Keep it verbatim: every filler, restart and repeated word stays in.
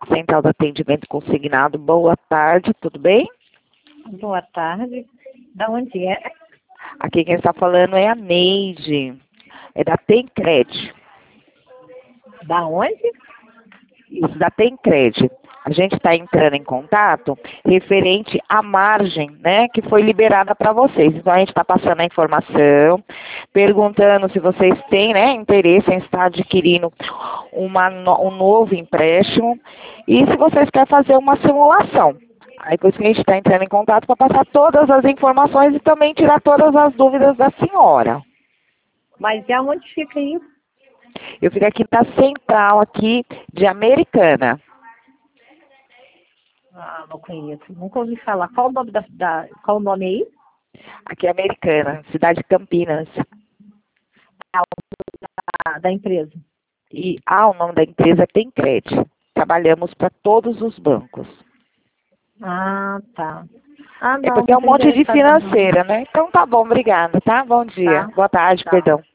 Central de Atendimento Consignado. Boa tarde, tudo bem? Boa tarde. Da onde é? Aqui quem está falando é a Neide, é da Tencred. Da onde? Isso, da Tencred. A gente está entrando em contato referente à margem, né, que foi liberada para vocês. Então, a gente está passando a informação, perguntando se vocês têm, né, interesse em estar adquirindo uma, um novo empréstimo e se vocês querem fazer uma simulação. Aí, por isso que a gente está entrando em contato para passar todas as informações e também tirar todas as dúvidas da senhora. Mas e aonde fica isso? Eu fico aqui na central aqui de Americana. Ah, não conheço. Nunca ouvi falar. Qual o nome da, da qual o nome aí? Aqui é Americana, cidade de Campinas. Da, da empresa. E ah, o nome da empresa é Tencred. Trabalhamos para todos os bancos. Ah, tá. Ah, É não, porque não é um tô monte de interessada não. financeira, né? Então tá bom, obrigada, tá? Bom dia. Tá, Boa tarde, tá. perdão.